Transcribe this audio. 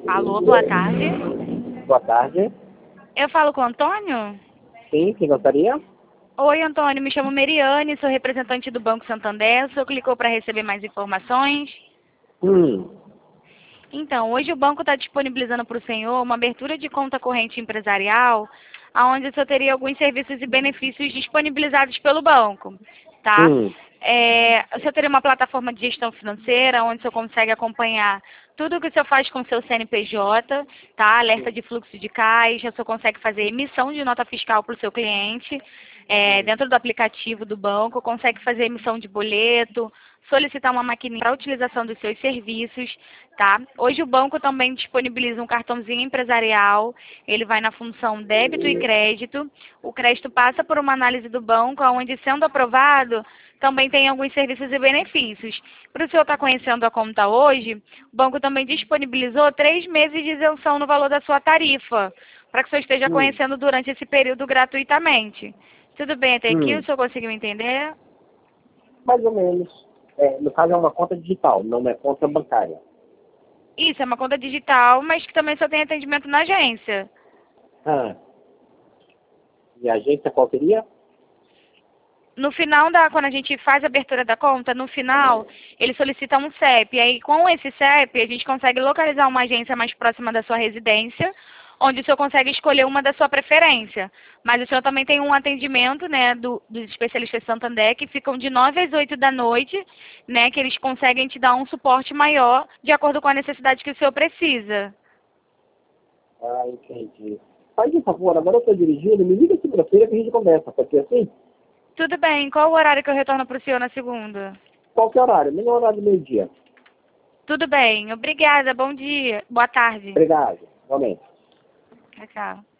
Alô, boa tarde. Boa tarde. Eu falo com o Antônio? Sim, quem gostaria? Oi, Antônio, me chamo Meriane, sou representante do Banco Santander. O senhor clicou para receber mais informações? Hum, Então, hoje o banco está disponibilizando para o senhor uma abertura de conta corrente empresarial, onde o senhor teria alguns serviços e benefícios disponibilizados pelo banco, tá? hum, O senhor teria uma plataforma de gestão financeira, onde o senhor consegue acompanhar tudo o que o senhor faz com o seu CNPJ, tá? Alerta de fluxo de caixa, o senhor consegue fazer emissão de nota fiscal para o seu cliente, dentro do aplicativo do banco, consegue fazer emissão de boleto, solicitar uma maquininha para a utilização dos seus serviços, tá? Hoje o banco também disponibiliza um cartãozinho empresarial, ele vai na função débito e crédito. O crédito passa por uma análise do banco, onde, sendo aprovado, também tem alguns serviços e benefícios. Para o senhor estar conhecendo a conta hoje, o banco também disponibilizou 3 meses de isenção no valor da sua tarifa, para que o senhor esteja hum, conhecendo durante esse período gratuitamente. Tudo bem até aqui? O hum. senhor conseguiu entender? Mais ou menos. No caso, é uma conta digital, não é conta bancária. Isso, é uma conta digital, mas que também só tem atendimento na agência. Ah, e a agência qual seria? No final quando a gente faz a abertura da conta, no final, ele solicita um CEP. E aí, com esse CEP, a gente consegue localizar uma agência mais próxima da sua residência, onde o senhor consegue escolher uma da sua preferência. Mas o senhor também tem um atendimento, né, dos especialistas Santander, que ficam de 9 às 8 da noite, né, que eles conseguem te dar um suporte maior, de acordo com a necessidade que o senhor precisa. Ah, entendi. Faz um favor, agora eu estou dirigindo, me liga segunda-feira que a gente conversa, pode ser assim? Tudo bem, qual o horário que eu retorno para o senhor na segunda? Qualquer horário, nem horário do meio-dia. Tudo bem, obrigada, bom dia, boa tarde. Obrigado, realmente. Tchau, tchau.